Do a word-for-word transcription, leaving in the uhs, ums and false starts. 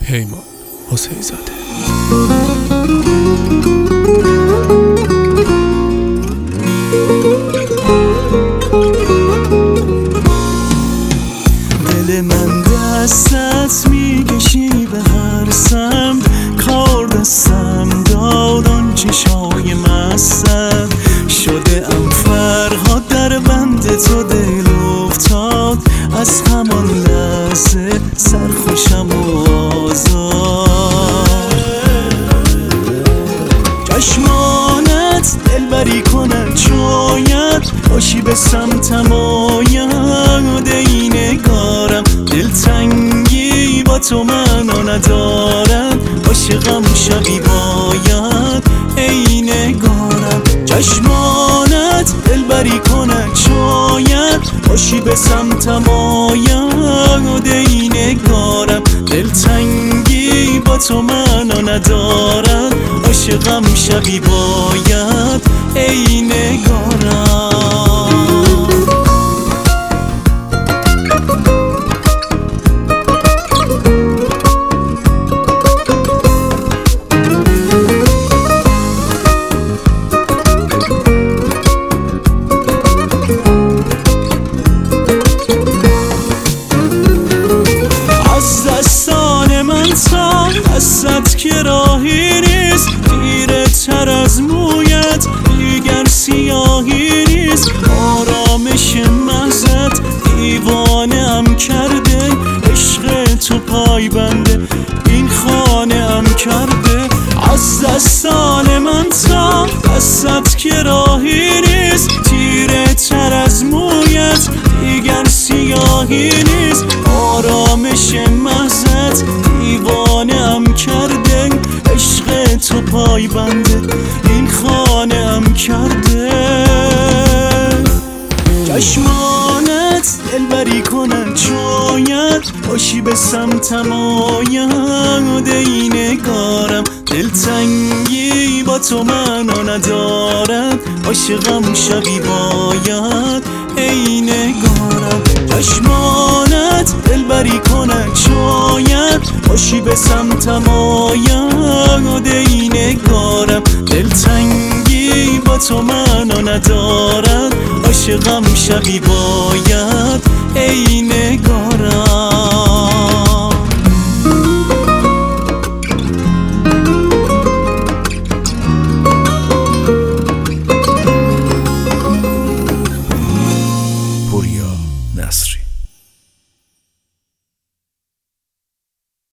پیمان حسین زاده. دل من دستت میکشی به هر سمت، کار دستم دادان چشای مستت شده ام فرهاد در بند تو دل افتاد، از همان لحظه سرخوشم و آزاد. چشمانت دلبری کنند شاید باشی به سمتم آید، ای نگارم دلتنگی با تو منو ندارم، عاشقم شبی باید ای نگارم. چشمانت دلبری کنند شاید باشی به سمتم آید، ای نگارم دلتنگی با تو منو ندارم، عاشقم شبی باید ای نگارم. دستت که راهی نیست، تیره تر از مویت دیگر سیاهی نیست، آرامش مغزت دیوانه ام کرده، عشق تو پای بنده این خانه ام کرده. از دستان من تا دستت که راهی نیست، تیره تر از مویت دیگر سیاهی نیست، آرامش مغزت دیوانه ام کرده، عشق تو پای بنده این خانه ام کرده. چشمانت دلبری کنند شاید باشی به سمتم آید، ای نگارم دلتنگی با تو منو ندارد، عاشقم شبی باید ای نگارم. چشمانت دلبری کنند شاید باشی به سمتم آید، ای نگارم دلتنگی با تو منو ندارد، عاشقم شبی باید ای نگارم.